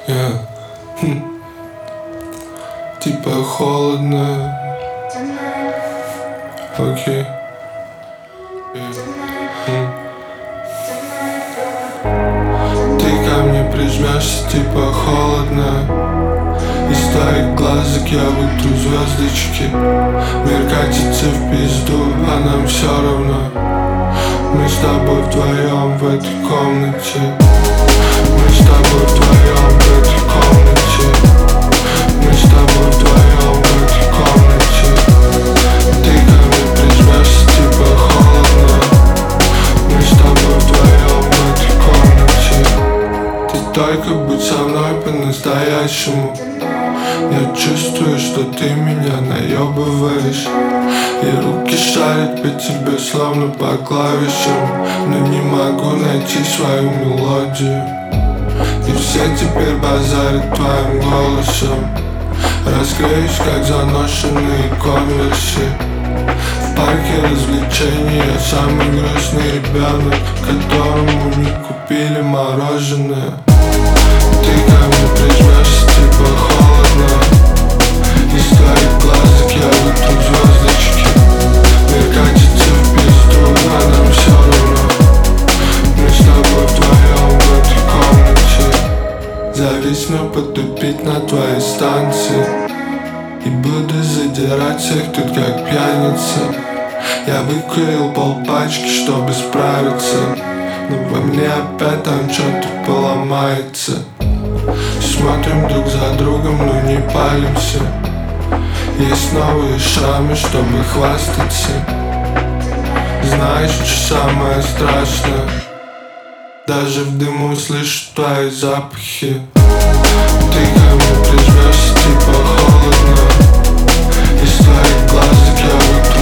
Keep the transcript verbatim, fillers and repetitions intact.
Yeah. Хм. Типа холодно. Окей. Yeah. Хм. Ты ко мне прижмешься, типа холодно. Из твоих глазок я вытру звездочки. Мир катится в пизду, а нам все равно. Мы с тобой вдвоем в этой комнате. Мы с тобой вдвоем в этой комнате. Мы с тобой вдвоем в этой комнате. Ты ко мне прижмешься, типа холодно. Мы с тобой вдвоем в этой комнате. Ты только будь со мной по-настоящему. Я чувствую, что ты меня наебываешь. И руки шарят по тебе, словно по клавишам. Но не могу найти свою мелодию. И все теперь базарят твоим голосом. Расклеюсь, как заношенные конверсы. В парке развлечений я самый грустный ребенок, которому не купили мороженое. Ты ко мне прижмешься, типа холодно. Из твоих глазок я вытру звездочки. Мир катится в пизду, а нам все равно. Мы с тобой вдвоем в этой комнате. Зависну потупить на твоей станции. И буду задирать всех тут как пьяница. Я выкурил полпачки, чтобы справиться. Но во мне опять там что-то поломается. Смотрим друг за другом, но не палимся. Есть новые шрамы, чтобы хвастаться. Знаешь, что самое страшное? Даже в дыму слышу твои запахи. Ты ко мне прижмешься, типа холодно. Из твоих глазок я вытру